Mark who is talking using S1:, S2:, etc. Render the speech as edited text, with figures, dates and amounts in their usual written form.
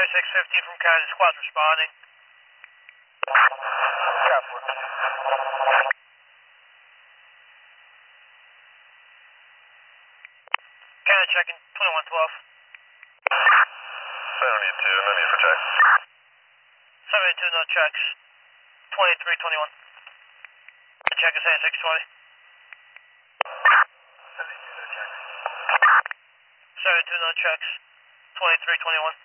S1: 2650 from Canada Squad responding. Canada checking 2112.
S2: 72, no need for checks.
S1: 72, no checks. 2321. Check is 8620. 72, no checks. 2321.